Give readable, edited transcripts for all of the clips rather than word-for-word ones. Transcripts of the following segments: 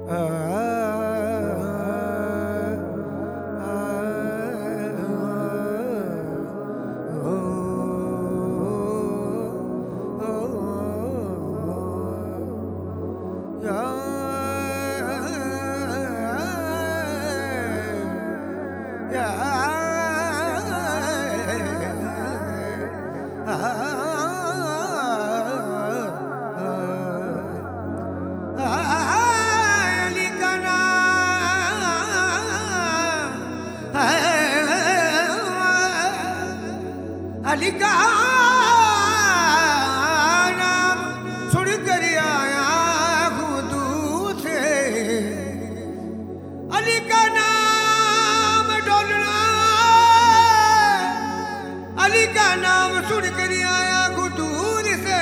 अली का नाम सुन कर आया खुदू से, अली का नाम डोलना, अली का नाम सुन कर आया खुदूर से।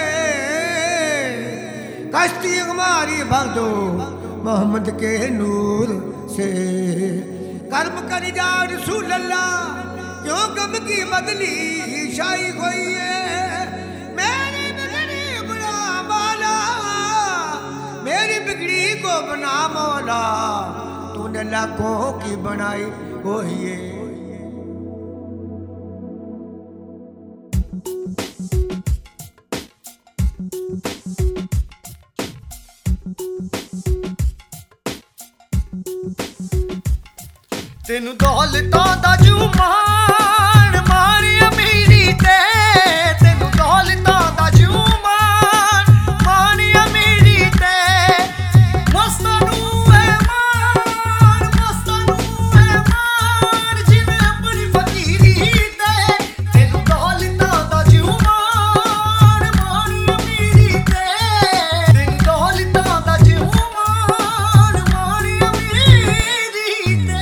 कश्ती हमारी भर दो मोहम्मद के नूर से, कर्म कर जा रसूल अल्लाह क्यों गम की बदली शाही कोई है। मेरी बिगड़ी बना मौला, मेरी बिगड़ी को बना मौला, तूने लाखों की बनाई वही है। तेनू दौलतां दा जुमान मारी अमीरी ते, तेनू दौलतां दा जुमान मारी अमीरी ते। मस्तानू है मान जिन्हें अपनी फकीरी ते, तेनू दौलतां दा जुमान मारी अमीरी ते, तेनू दौलतां दा जुमान मारी अमीरी ते।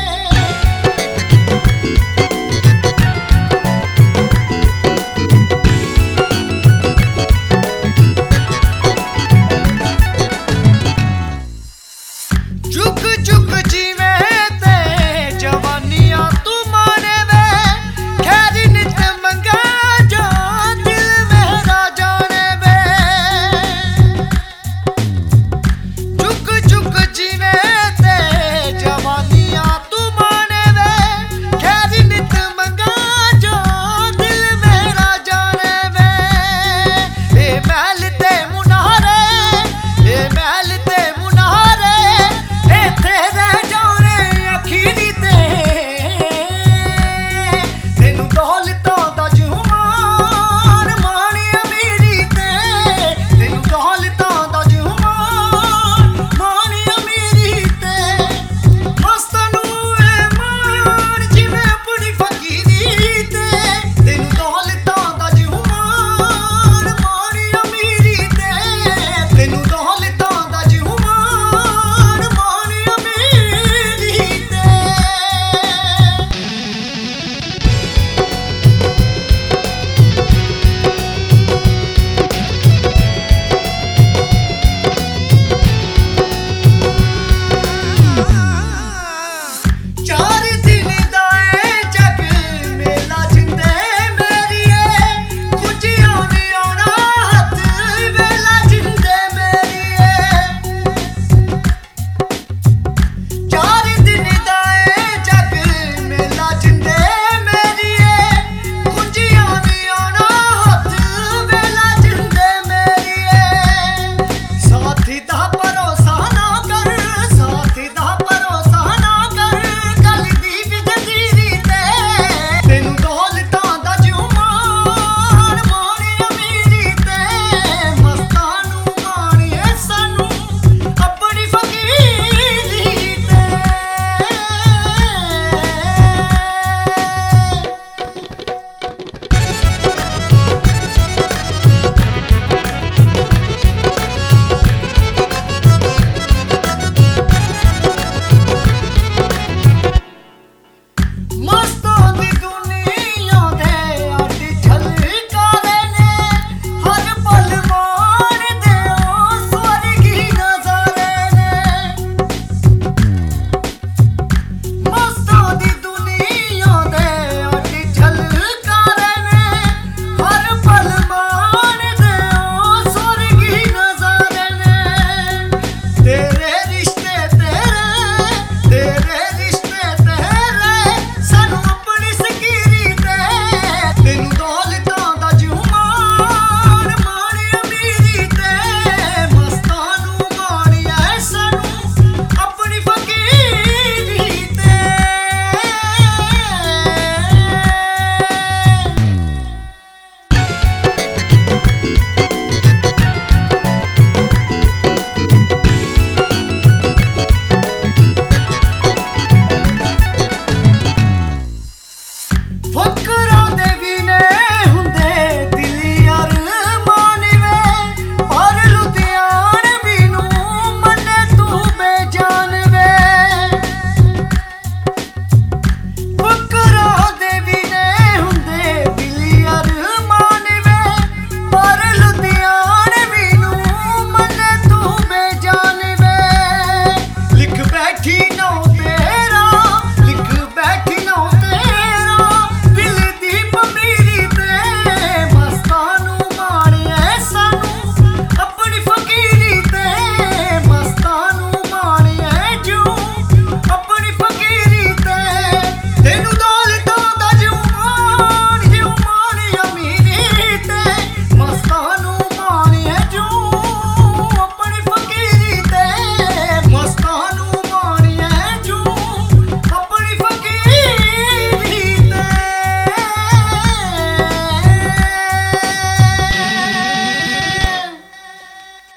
जुग जुग जीवे ते जवानियां तू माने वे, खैरी नित मंगा जो दिल मेरा जाने वे। जुग जुग जीवे ते जवानियां तू माने वे, खैरी नित मंगा जो दिल मेरा जाने वे।